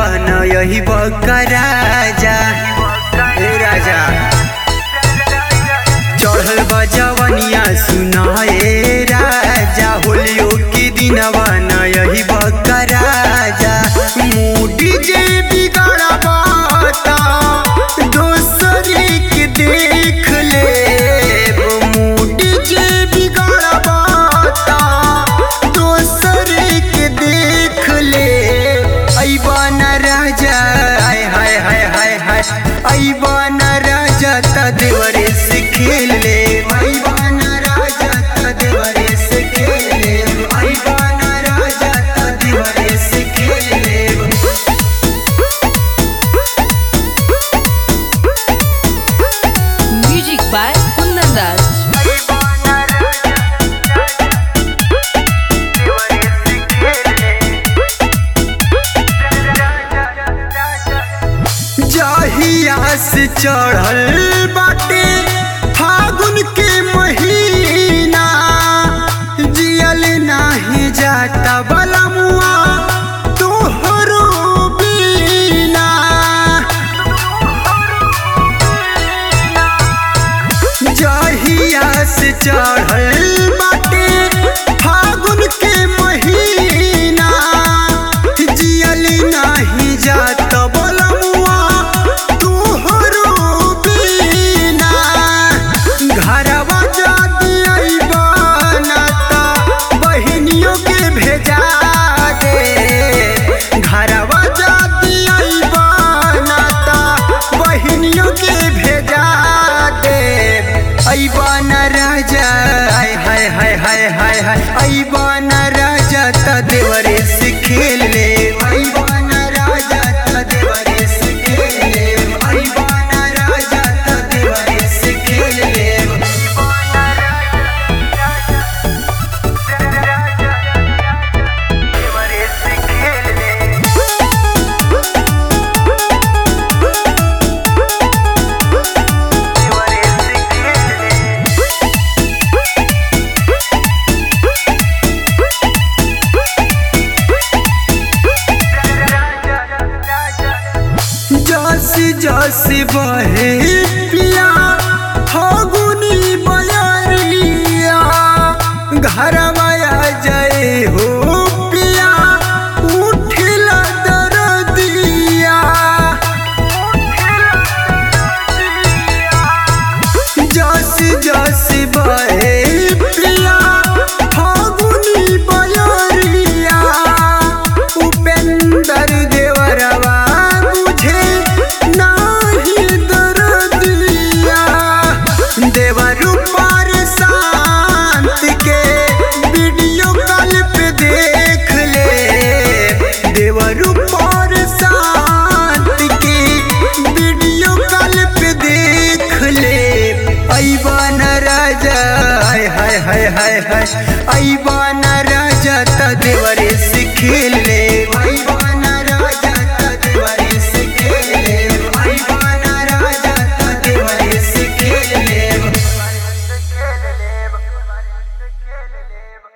बन यही बका राजा हे राजा चढ़ल बजवनिया सुनाए राजा होलियो के दिन बन यही बका राजा मूडी जे बिगड़ा बाता दोसरे के देख ले मूडी जे बिगड़ा बाता दोसरे के देख ले ऐबन राजा हाय हाय हाय हाय हाय ऐबन राजा त देवरे से खेल ले ऐबन राजा त देवरे से खेल ले ऐबन राजा त देवरे से खेल ले Music by Kundan Raj. जहिया से चढ़ल बाटे फागुन के महीना जियल नाही जाता बलमुआ तोहरो बिना जहिया से चढ़ल बाटे फागुन के महीना जियल नाही जाता बलमुआ तोहरो बिना घरवा जादी अइबन त बहिनियों के भेजा दे घरवा जादी अइबन त बहिनियों के भेजा दे ऐबन राजा हाय हाय हाय हाय हाय हाय ऐबन राजा त देवरे से खेल ले ऐबन राजा त देवरे से खेल ले ऐबन राजा त देवरे से खेल ले जस जस बहे